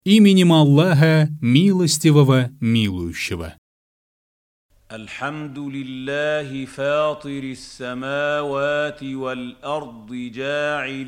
Именем Аллаха, милостивого, милующего. الحمد لله فاطر السماوات والأرض جاعل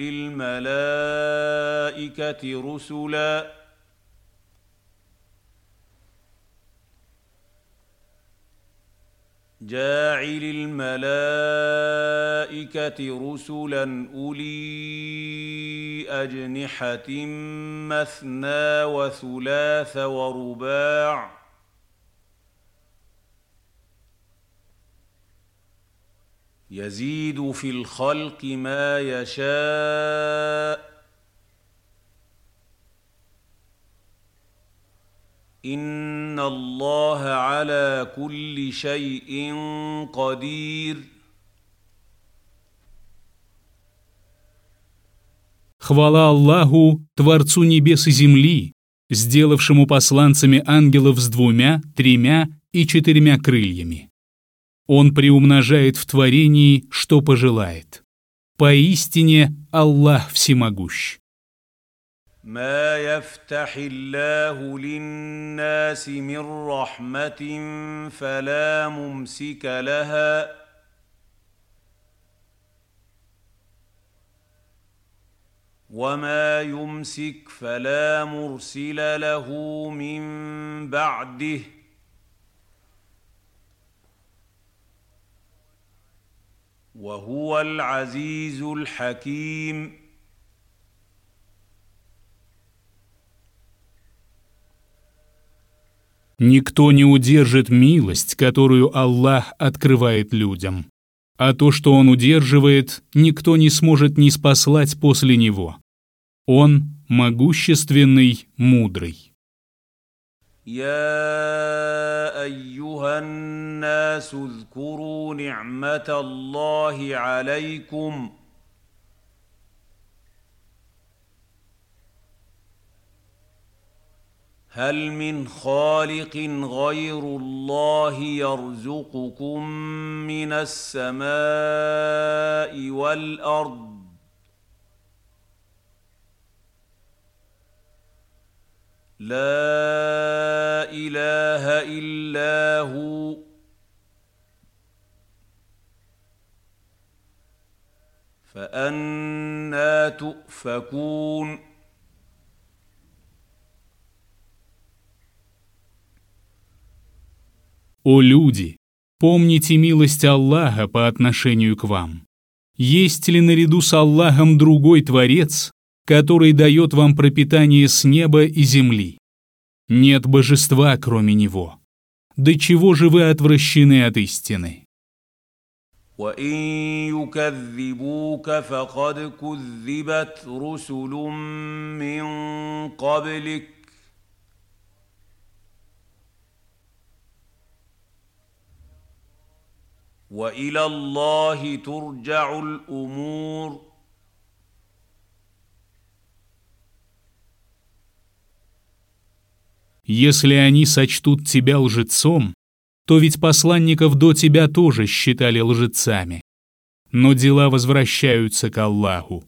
الملائكة رسلا أولي أجنحة مثنى وثلاث ورباع يزيد في الخلق ما يشاء إن الله على كل شيء قدير. Хвала Аллаху, Творцу небес и земли, сделавшему посланцами ангелов с 2, 3 и 4 крыльями. Он приумножает в творении, что пожелает. Поистине Аллах всемогущ. ما يفتح الله للناس من رحمة فلا ممسك لها وما يمسك فلا مرسل له من بعده وهو العزيز الحكيم. Никто не удержит милость, которую Аллах открывает людям. А то, что Он удерживает, никто не сможет ниспослать после Него. Он могущественный, мудрый. يا أيها الناس اذكروا نعمة الله عليكم هل من خالق غير الله يرزقكم من السماء والأرض لا إله إلا هو فأنى تؤفكون. О люди, помните милость Аллаха по отношению к вам. Есть ли наряду с Аллахом другой Творец, который дает вам пропитание с неба и земли? Нет божества, кроме Него. До чего же вы отвращены от истины? وَإِن يُكَذِّبُوكَ فَقَدْ كُذِّبَتْ رُسُلٌ مِّن قَبْلِكَ وَإِلَى اللَّهِ تُرْجَعُ الْأُمُورُ. Если они сочтут тебя лжецом, то ведь посланников до тебя тоже считали лжецами. Но дела возвращаются к Аллаху.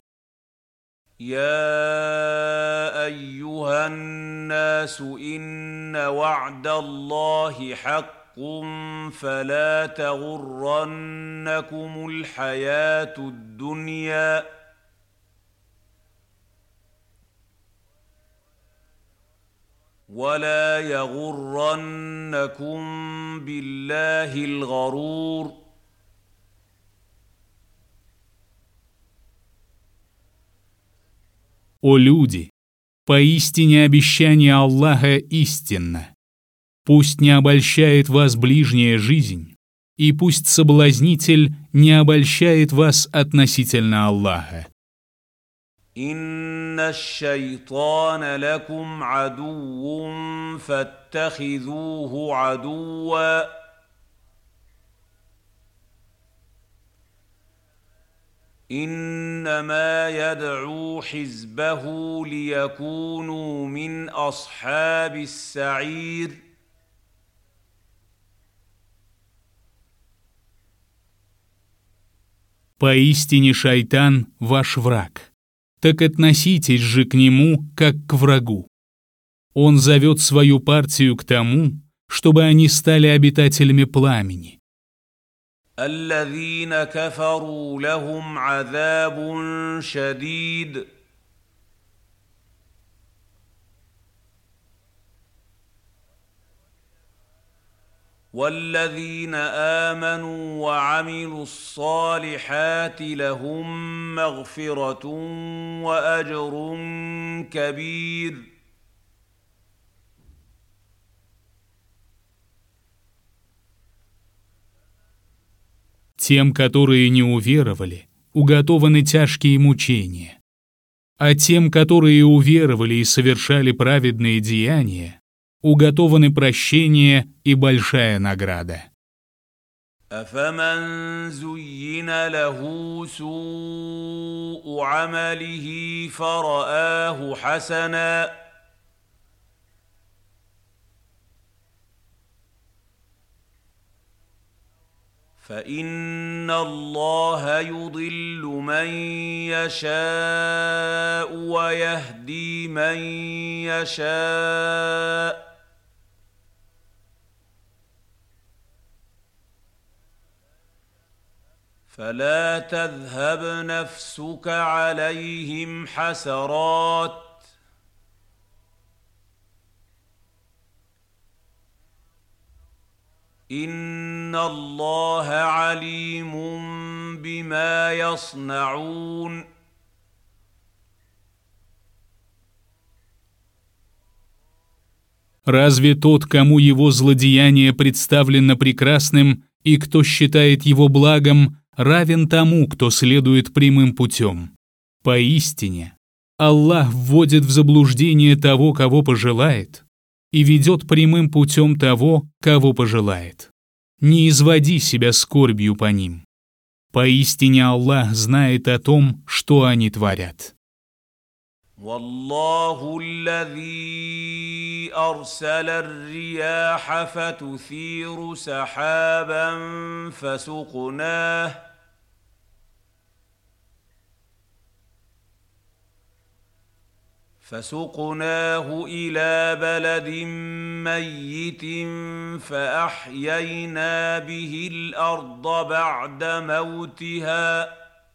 يا أيها الناس إن وعد الله حق فلا تغرنكم الحياة الدنيا ولا يغرنكم بالله الغرور. О люди, поистине обещание Аллаха истинно. Пусть не обольщает вас ближняя жизнь, и пусть соблазнитель не обольщает вас относительно Аллаха. إن الشيطان لكم عدو فاتخذوه عدوا إنما يدعو حزبه ليكونوا من أصحاب السعير. Поистине шайтан ваш враг. Так относитесь же к нему, как к врагу. Он зовет свою партию к тому, чтобы они стали обитателями пламени. الذين كفروا لهم عذاب شديد والذين آمنوا وعملوا الصالحات لهم مغفرة وأجر كبير. Тем, которые не уверовали, уготованы тяжкие мучения. А тем, которые уверовали и совершали праведные деяния, уготованы прощение и большая награда. أفمن زين له سوء عمله فرآه حسنا فإن الله يضل من يشاء ويهدي من يشاء فلا تذهب نفسك عليهم حسرات إن الله عليم بما يصنعون. Разве тот, кому его злодеяние представлено прекрасным, и кто считает его благом, равен тому, кто следует прямым путем? Поистине, Аллах вводит в заблуждение того, кого пожелает, и ведет прямым путем того, кого пожелает. Не изводи себя скорбью по ним. Поистине Аллах знает о том, что они творят. والله الذي أرسل الرياح فتثير سحابا فسقناه إلى بلد ميت فأحيينا به الأرض بعد موتها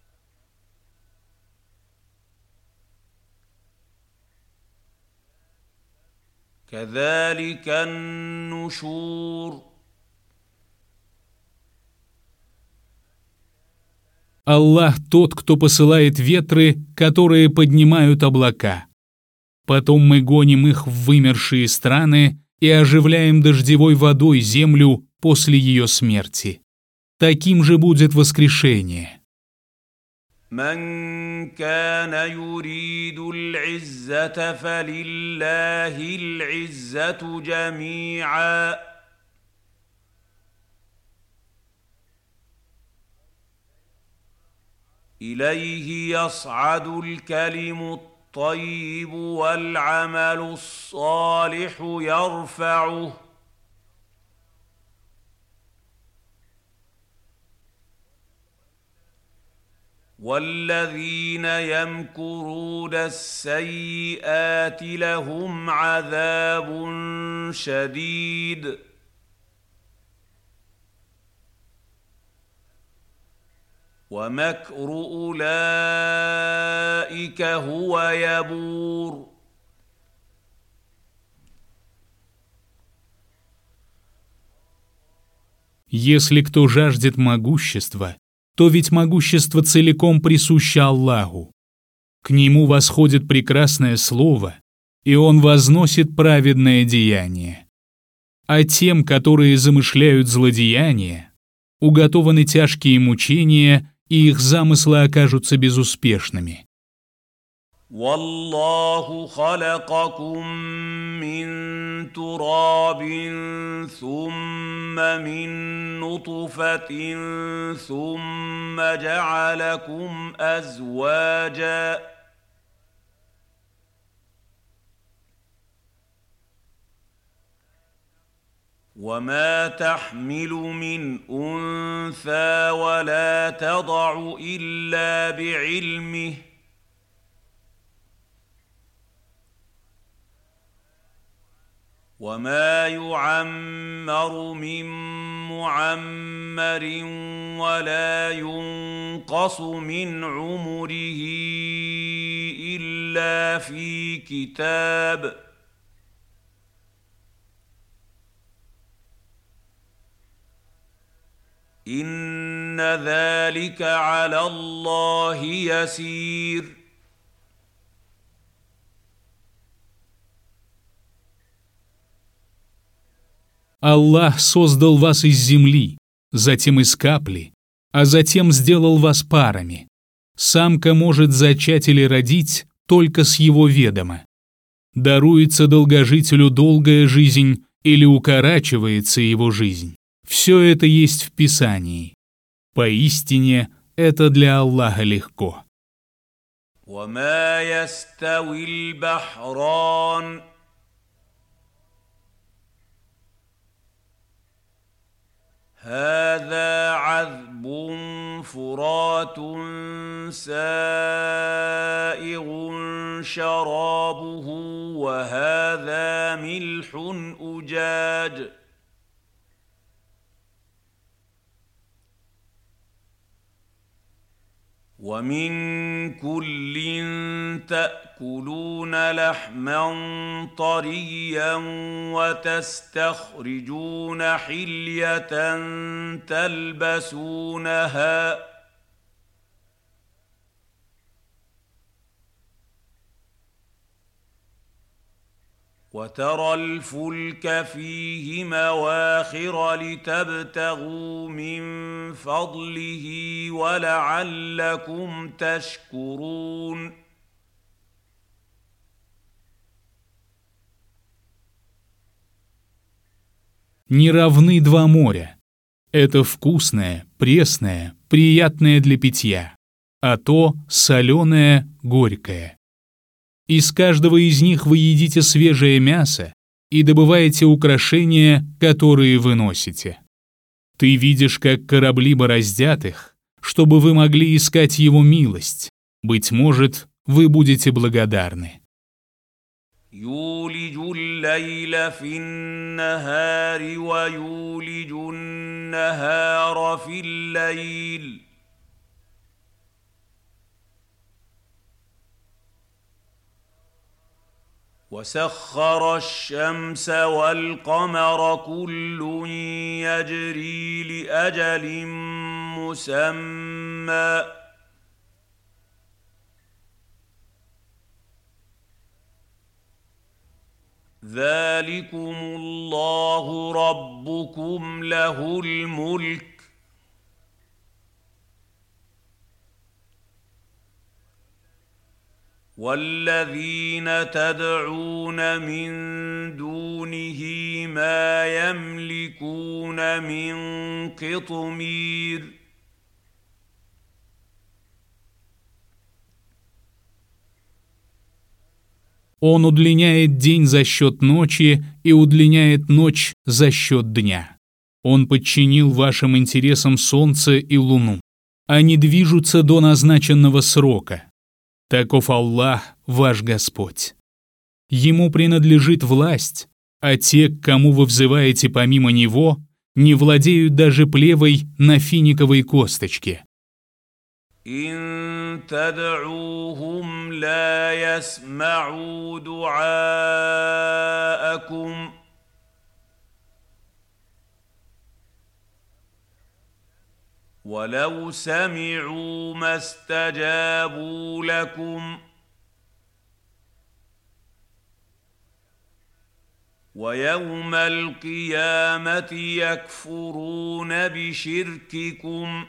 كذلك النشور. Аллах тот, кто посылает ветры, которые поднимают облака. Потом мы гоним их в вымершие страны и оживляем дождевой водой землю после ее смерти. Таким же будет воскрешение. من كان يريد العزة فلله العزة جميعا إليه يصعد الكلم الطيب والعمل الصالح يرفعه والذين يمكرون السيئات لهم عذاب شديد ومكر أولئك هو يبور. Если кто жаждет могущества, то ведь могущество целиком присуще Аллаху. К нему восходит прекрасное слово, и он возносит праведное деяние. А тем, которые замышляют злодеяния, уготованы тяжкие мучения, и их замыслы окажутся безуспешными. والله خلقكم من تراب ثم من نطفة ثم جعلكم أزواجا وما تحمل من أنثى ولا تضع إلا بعلمه وما يعمر من معمر ولا ينقص من عمره إلا في كتاب إن ذلك على الله يسير. Аллах создал вас из земли, затем из капли, а затем сделал вас парами. Самка может зачать или родить только с его ведома. Даруется долгожителю долгая жизнь или укорачивается его жизнь. Все это есть в Писании. Поистине, это для Аллаха легко. وما يستوي البحران هذا عذب فرات سائغ شرابه وهذا ملح أجاج ومن كل تأكلون لحما طريا وتستخرجون حلية تلبسونها وترى الفلك فيه مواخر لتبتغوا من فضله ولعلكم تشكرون. Не равны два моря. Это вкусное, пресное, приятное для питья, а то соленое, горькое. Из каждого из них вы едите свежее мясо и добываете украшения, которые вы носите. Ты видишь, как корабли бороздят их, чтобы вы могли искать его милость. Быть может, вы будете благодарны. يولج الليل في النهار ويولج النهار في الليل وسخر الشمس والقمر كل يجري لأجل مسمى ذلكم الله ربكم له الملك والذين تدعون من دونه ما يملكون من قطمير Он удлиняет день за счет ночи и удлиняет ночь за счет дня. Он подчинил вашим интересам солнце и луну. Они движутся до назначенного срока. Таков Аллах, ваш Господь. Ему принадлежит власть, а те, к кому вы взываете помимо Него, не владеют даже плевой на финиковой косточке. إن تدعوهم لا يسمعوا دعاءكم ولو سمعوا ما استجابوا لكم ويوم القيامة يكفرون بشرككم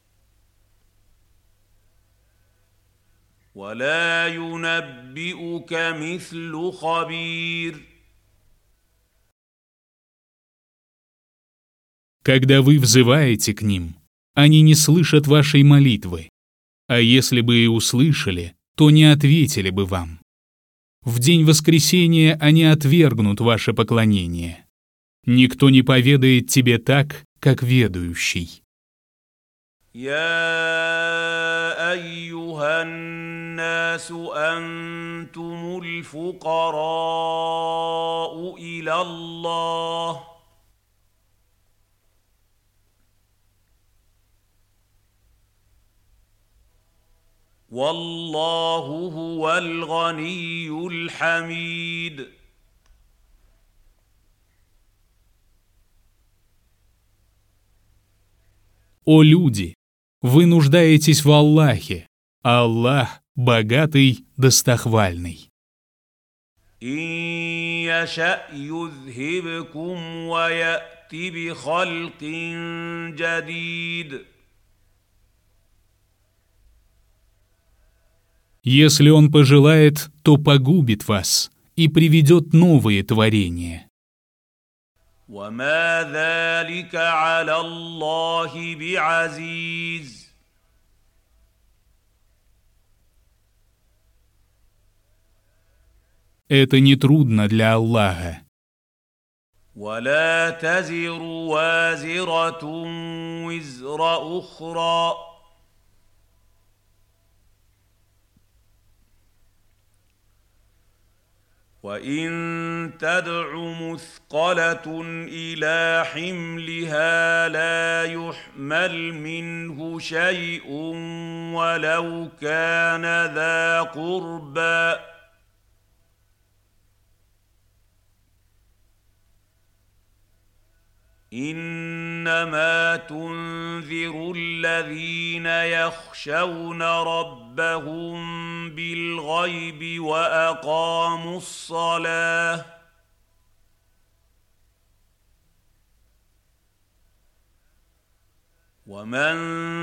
ولا ينبئك مثل خبير. Когда вы взываете к ним, они не слышат вашей молитвы, а если бы и услышали, то не ответили бы вам. В день воскресения они отвергнут ваше поклонение. Никто не поведает тебе так, как ведающий. يا أيها الناس أنتم الفقراء إلى إلى الله والله هو الغني الحميد. О люди, вы нуждаетесь в Аллахе, а Аллах богатый, достохвальный. إن يشأ يذهبكم ويأت بخلق جديد. Если Он пожелает, то погубит вас и приведет новые творения. وما ذلك على الله بعزيز. Это нетрудно для Аллаха. ولا تزر وازرة وزر أخرى وإن تدع مثقلة إلى حملها لا يحمل منه شيء ولو كان ذا قربى إنما تنذر الذين يخشون ربهم بالغيب وأقاموا الصلاة ومن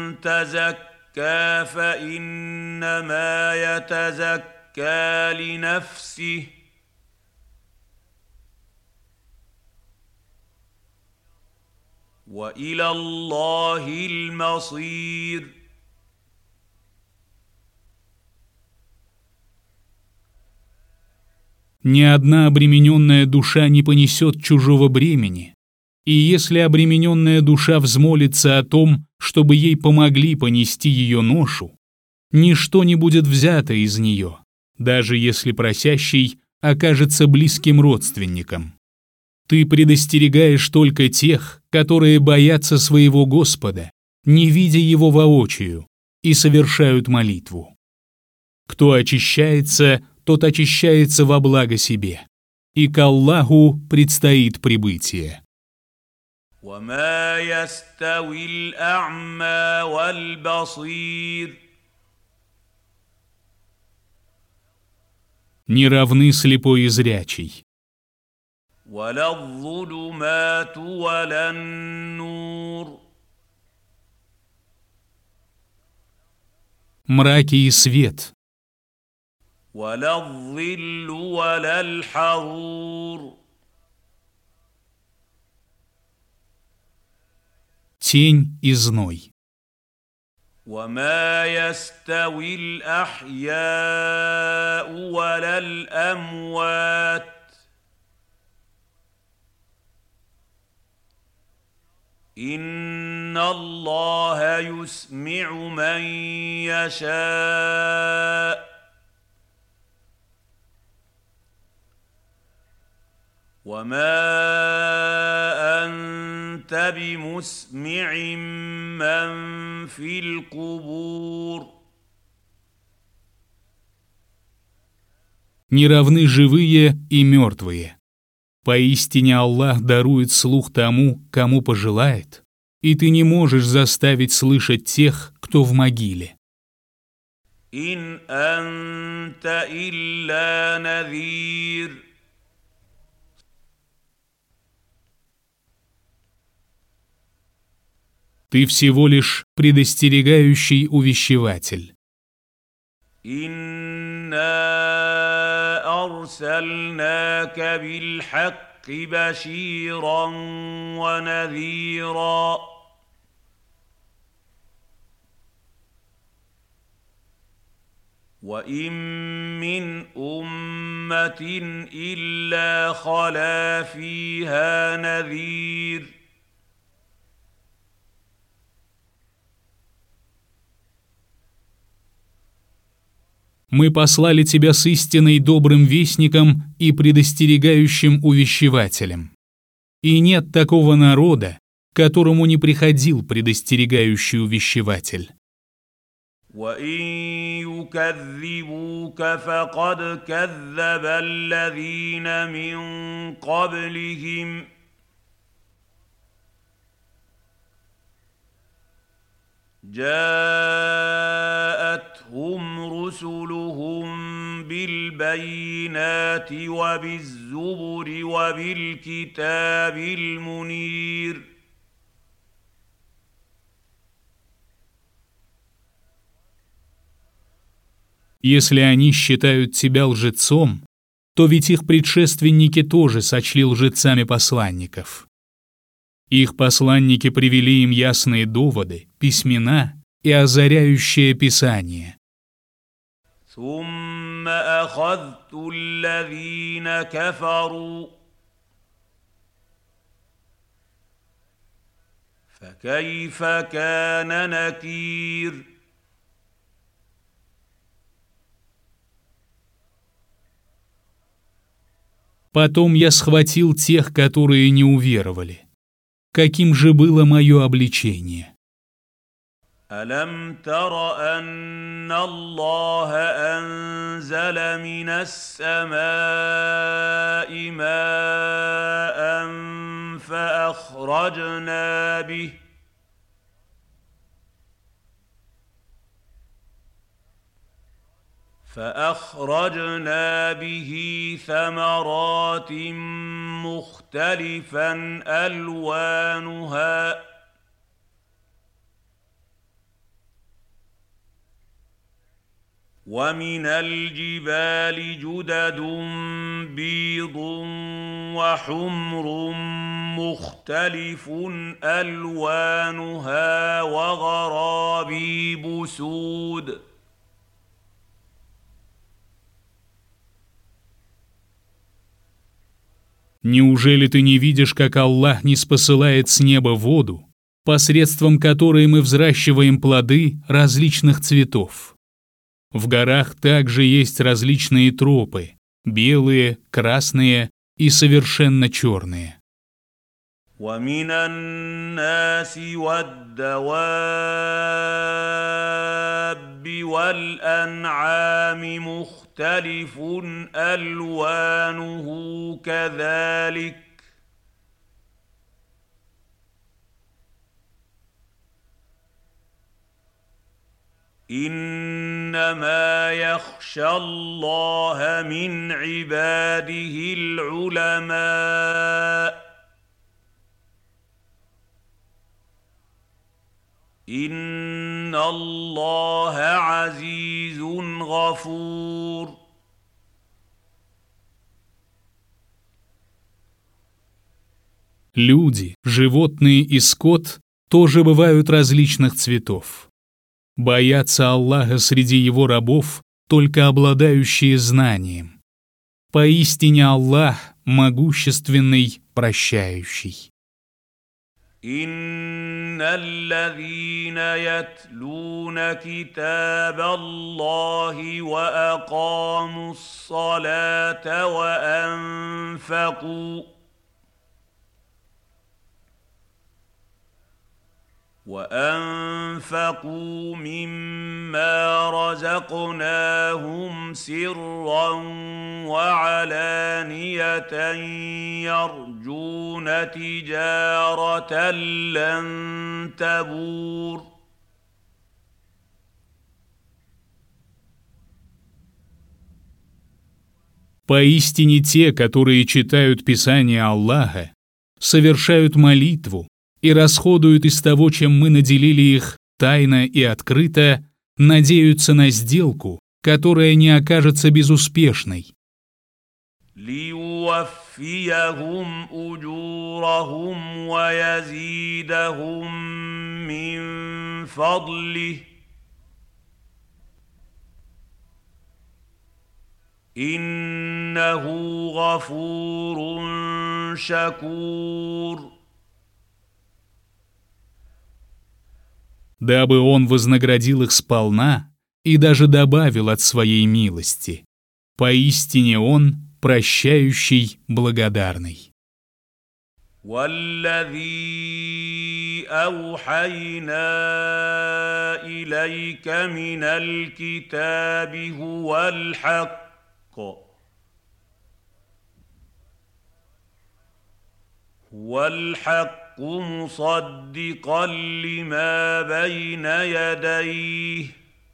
تزكى فإنما يتزكى لنفسه وإلى الله المصير. Ни одна обремененная душа не понесет чужого бремени, и если обремененная душа взмолится о том, чтобы ей помогли понести ее ношу, ничто не будет взято из нее, даже если просящий окажется близким родственником. Ты предостерегаешь только тех, которые боятся своего Господа, не видя Его воочию, и совершают молитву. Кто очищается, тот очищается во благо себе, и к Аллаху предстоит прибытие. وما يستوي الأعمى والبصير. Не равны слепой и зрячий. ولا الظلمات ولا النور. Мраки и свет. ولا الظل ولا الحرور. Тень и зной. وما يستوي الأحياء ولا الأموات إن الله يسمع من يشاء وما أنت بمسمع من في القبور. Не равны живые и мертвые. Поистине Аллах дарует слух тому, кому пожелает, и ты не можешь заставить слышать тех, кто в могиле. إن أنت إلا نذير. Ты всего лишь предостерегающий увещеватель. إنا أرسلناك بالحق بشيرا ونذيرا وإن من أمة إلا خلا فيها نذير. Мы послали тебя с истинной добрым вестником и предостерегающим увещевателем. И нет такого народа, которому не приходил предостерегающий увещеватель. وَإِن يُكَذِّبُوكَ فَقَدْ كَذَّبَ الَّذِينَ مِن قَبْلِهِمْ جاءتهم رسلهم بالبينات وبالزبر وبالكتاب المنير Если они считают тебя лжецом, то ведь их предшественники тоже сочли лжецами посланников. Их посланники привели им ясные доводы, письмена и озаряющее Писание. ثم أخذت الذين كفروا فكيف كان نكير Потом я схватил тех, которые не уверовали. Каким же было мое обличение? ألم تر أن الله أنزل من السماء ماء فأخرجنا به ثمرات مختلفا ألوانها ومن الجبال جدد بيض وحمر مختلف ألوانها وغرابيب سود Неужели ты не видишь, как Аллах ниспосылает с неба воду, посредством которой мы взращиваем плоды различных цветов? В горах также есть различные тропы – белые, красные и совершенно черные. ومن الناس والدواب والأنعام مختلف ألوانه كذلك إنما يخشى الله من عباده العلماء إن الله عزيز غفور Люди, животные и скот тоже бывают различных цветов. Боятся Аллаха среди его рабов, только обладающие знанием. Поистине Аллах могущественный, прощающий. إن الذين يتلون كتاب الله وأقاموا الصلاة وأنفقوا مما رزقناهم سرا وعلانية يرجون تجارة لن تبور Поистине те, которые читают Писание Аллаха, совершают молитву и расходуют из того, чем мы наделили их тайно и открыто, надеются на сделку, которая не окажется безуспешной. ليوفيهم أجورهم ويزيدهم من فضله إنه غفور شكور Дабы он вознаградил их сполна и даже добавил от своей милости. Поистине Он прощающий, благодарный. والذي أوحينا إليك من الكتاب هو الحق مصدقا لما بين يديه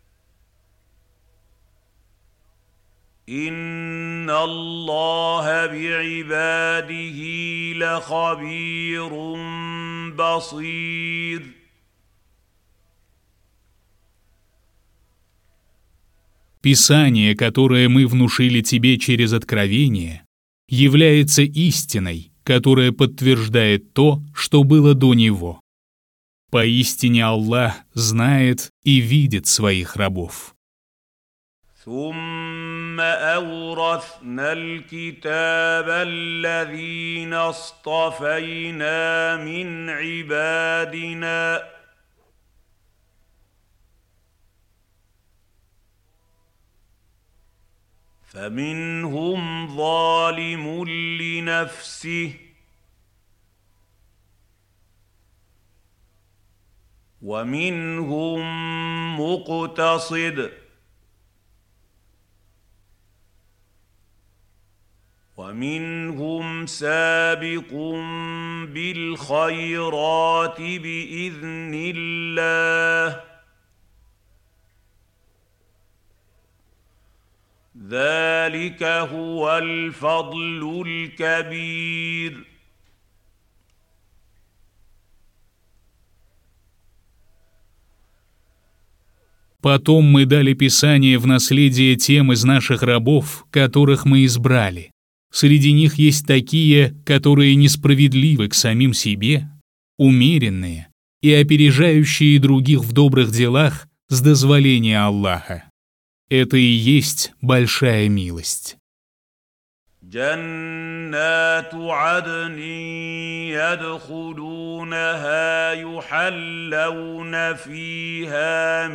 إن الله بعباده لخبير بصير. Писание, которое мы внушили тебе через откровение, является истиной, которая подтверждает то, что было до него. Поистине Аллах знает и видит своих рабов. ثم أورثنا الكتاب الذين اصطفينا من عبادنا فمنهم ظالم لنفسه ومنهم مقتصد ومنهم سابق بالخيرات بإذن الله ذلك هو الفضل الكبير. Потом мы дали Писание в наследие тем из наших рабов, которых мы избрали. Среди них есть такие, которые несправедливы к самим себе, умеренные и опережающие других в добрых делах с дозволения Аллаха. Это и есть большая милость. جنات عدن يدخلونها يحلون فيها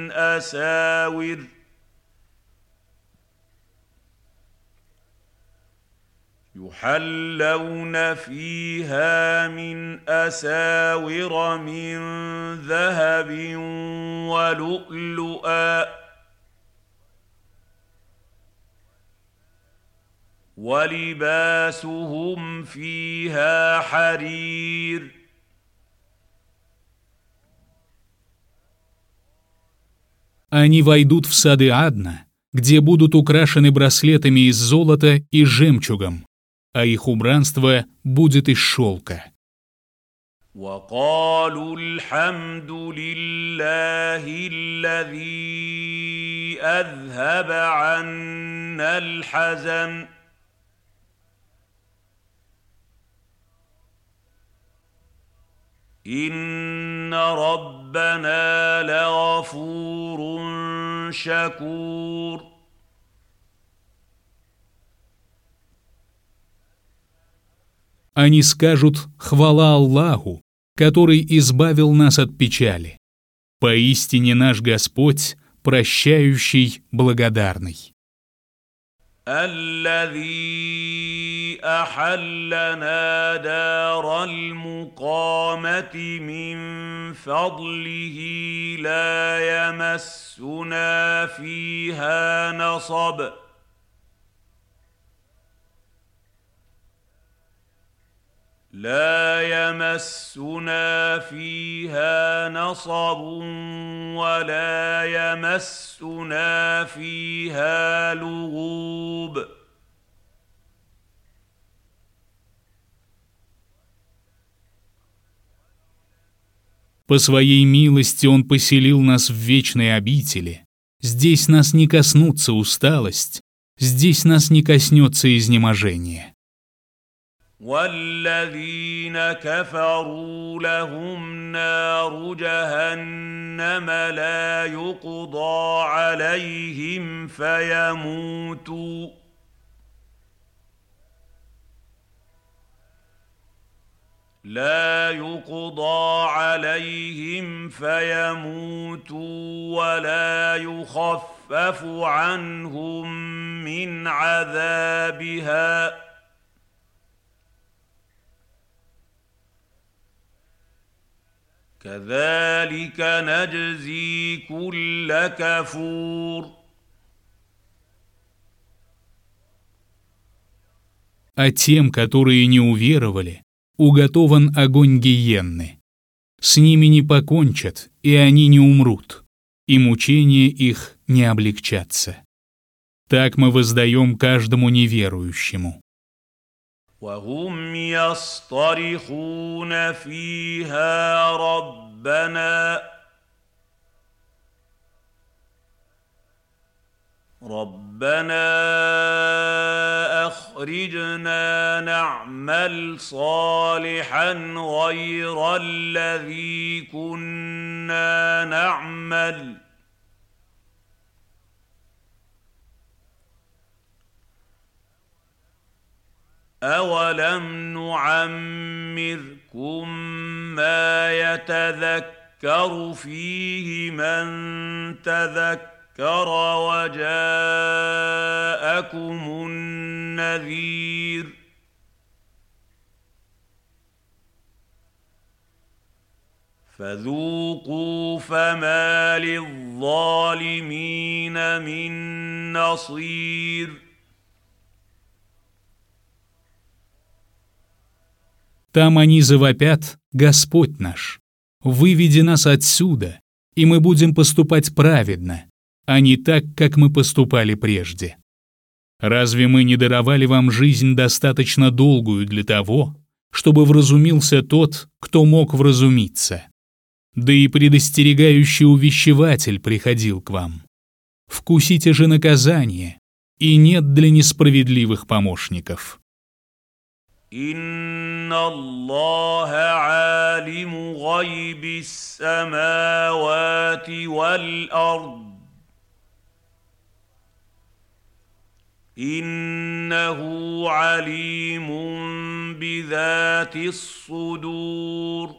من أساور من ذهب ولؤلؤا ولباسهم فيها حرير. Они войдут в сады Адна, где будут украшены браслетами из золота и жемчугом, а их убранство будет из шелка. وقالوا الحمد لله الذي أذهب عنا الحزن إن ربنا لغفور شكور. Они скажут «Хвала Аллаху, который избавил нас от печали». Поистине наш Господь, прощающий, благодарный. الذي أحلنا دار المقامة من فضله لا يمسنا فيها نصب ولا يمسنا فيها لغوب. По своей милости Он поселил нас в вечной обители. Здесь нас не коснутся усталость, здесь нас не коснется изнеможение. والذين كفروا لهم نار جهنم لا يقضى عليهم لا يقضى عليهم فيموتوا ولا يخفف عنهم من عذابها كذلك نجزي كل كفور. А тем, которые не уверовали, уготован огонь гиенны. С ними не покончат, и они не умрут, и мучения их не облегчатся. Так мы воздаем каждому неверующему. وهم يصطرخون فيها ربنا أخرجنا نعمل صالحا غير الذي كنا نعمل أولم نعمركم ما يتذكر فيه من تذكر وجاءكم النذير فذوقوا فما للظالمين من نصير. Там они завопят: «Господь наш, выведи нас отсюда, и мы будем поступать праведно, а не так, как мы поступали прежде. Разве мы не даровали вам жизнь достаточно долгую для того, чтобы вразумился тот, кто мог вразумиться? Да и предостерегающий увещеватель приходил к вам. Вкусите же наказание, и нет для несправедливых помощников». إن الله عالم غيب السماوات والأرض إنه عليم بذات الصدور.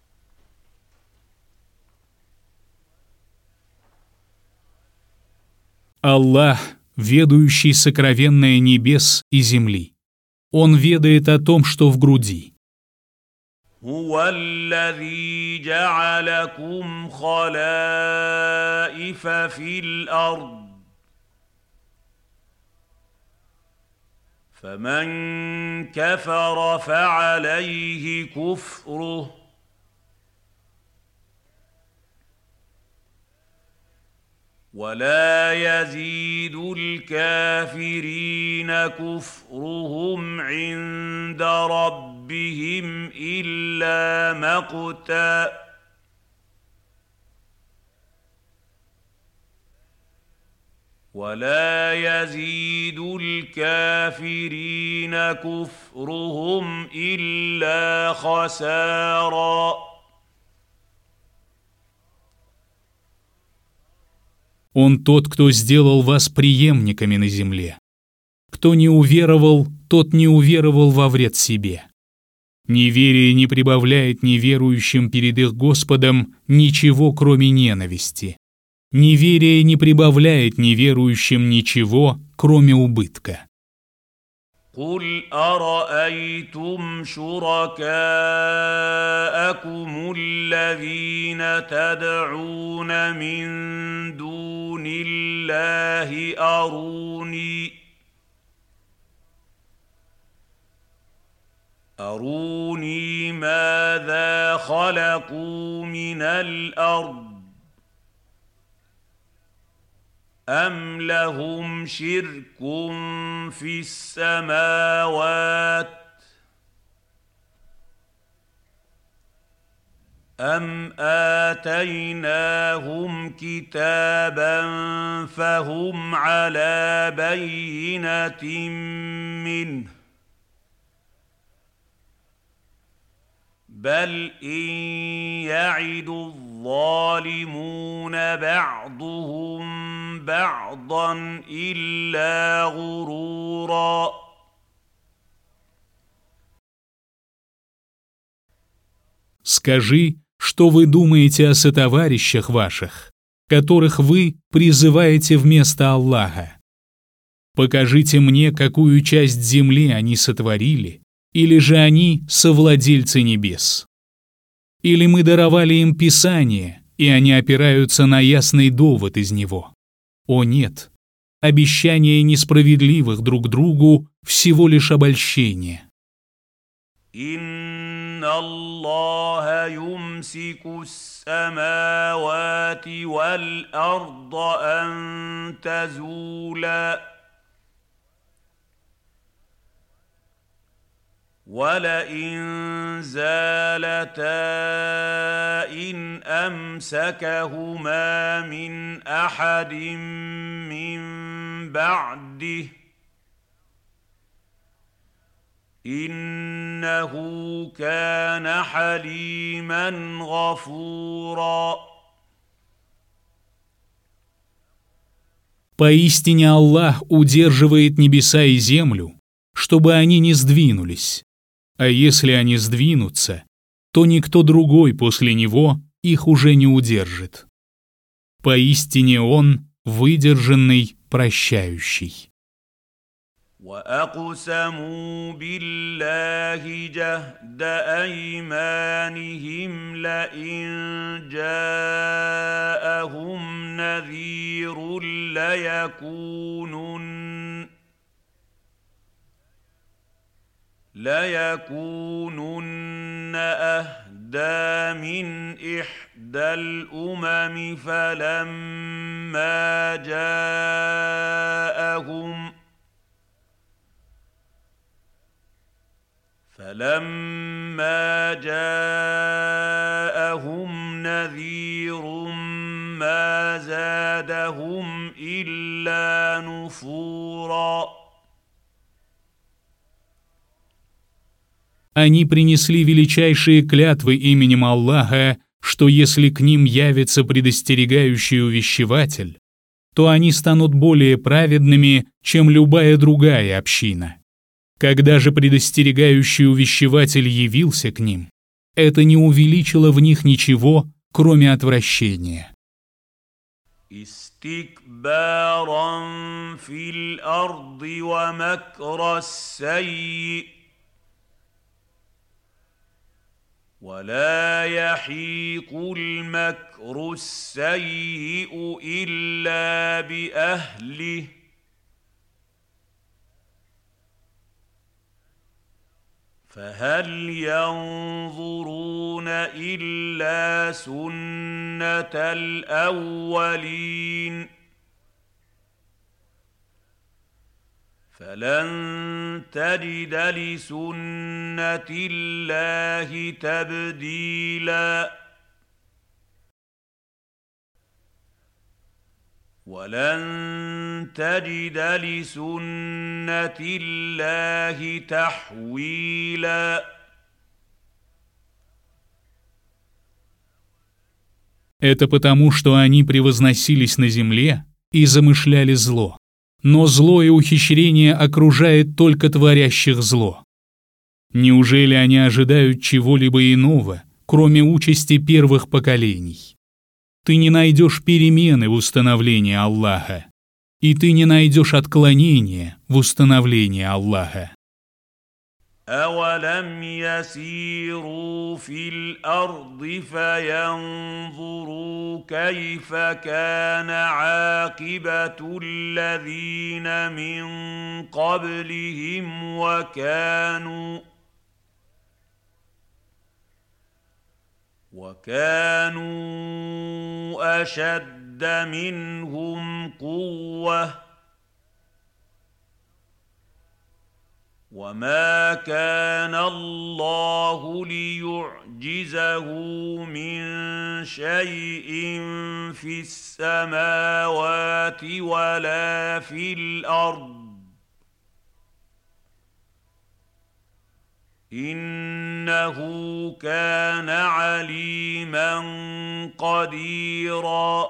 Аллах, ведающий сокровенное небес и земли. Он ведает о том, что в груди. هو الذي جعلكم خلائف في الأرض فمن كفر فعليه كفره ولا يزيد الكافرين كفرهم عند ربهم إلا مقتا ولا يزيد الكافرين كفرهم إلا خسارا. Он тот, кто сделал вас преемниками на земле. Кто не уверовал, тот не уверовал во вред себе. Неверие не прибавляет неверующим перед их Господом ничего, кроме ненависти. Неверие не прибавляет неверующим ничего, кроме убытка. قل أرأيتم شركاءكم الذين تدعون من دون الله أروني ماذا خلقوا من الأرض أم لهم شرك في السماوات أم آتيناهم كتابا فهم على بينة منه بل إن يعد الظالمون بعضهم بعضا إلا غرورا. Скажи, что вы думаете о сотоварищах ваших, которых вы призываете вместо Аллаха. Покажите мне, какую часть земли они сотворили, или же они совладельцы небес. Или мы даровали им Писание, и они опираются на ясный довод из него. О нет, обещание несправедливых друг другу всего лишь обольщение. إن الله يمسك السماوات والأرض أن تزولا ولئن زالتا إن أمسكهما من أحد من بعده إنه كان حليما غفورا. Поистине Аллах удерживает небеса и землю, чтобы они не сдвинулись. А если они сдвинутся, то никто другой после него их уже не удержит. Поистине Он выдержанный, прощающий. وأقسموا بالله جهد أيمانهم لئن جاءهم نذير ليكونن أهدى من إحدى الأمم فلما جاءهم نذير ما زادهم إلا نفورا. Они принесли величайшие клятвы именем Аллаха, что если к ним явится предостерегающий увещеватель, то они станут более праведными, чем любая другая община. Когда же предостерегающий увещеватель явился к ним, это не увеличило в них ничего, кроме отвращения. استكبارا في الأرض ومكر السيء ولا يحيق المكر السيء إلا بأهله فهل ينظرون إلا سنة الأولين فلن تجد لسنة الله تبديلا ولن تجد لسنة الله تحويلا. Это потому, что они превозносились на земле и замышляли зло. Но зло и ухищрение окружает только творящих зло. Неужели они ожидают чего-либо иного, кроме участи первых поколений? Ты не найдешь перемены в установлении Аллаха, и ты не найдешь отклонения в установлении Аллаха. أولم يسيروا في الأرض فينظروا كيف كان عاقبة الذين من قبلهم وكانوا أشد منهم قوة وما كان الله ليعجزه من شيء في السماوات ولا في الأرض إنه كان عليما قديرا.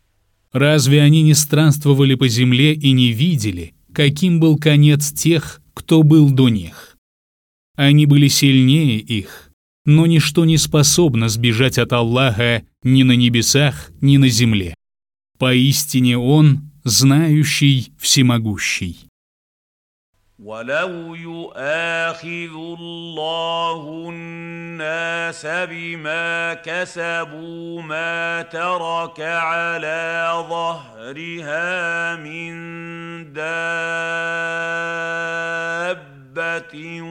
Разве они не странствовали по земле и не видели, каким был конец тех, кто был до них. Они были сильнее их, но ничто не способно сбежать от Аллаха ни на небесах, ни на земле. Поистине Он знающий, всемогущий. ولو يؤاخذ الله الناس بما كسبوا ما ترك على ظهرها من دابة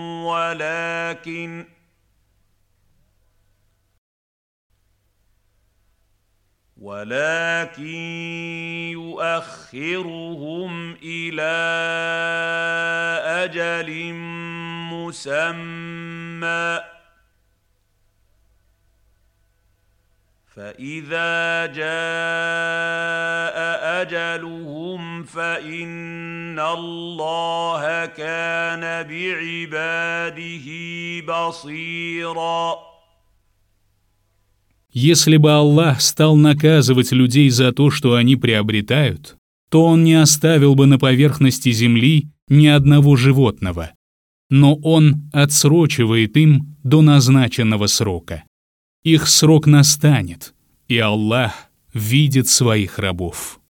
ولكن يؤخرهم إلى أجل مسمى فإذا جاء أجلهم فإن الله كان بعباده بصيراً. Если бы Аллах стал наказывать людей за то, что они приобретают, то Он не оставил бы на поверхности земли ни одного животного. Но Он отсрочивает им до назначенного срока. Их срок настанет, и Аллах видит своих рабов.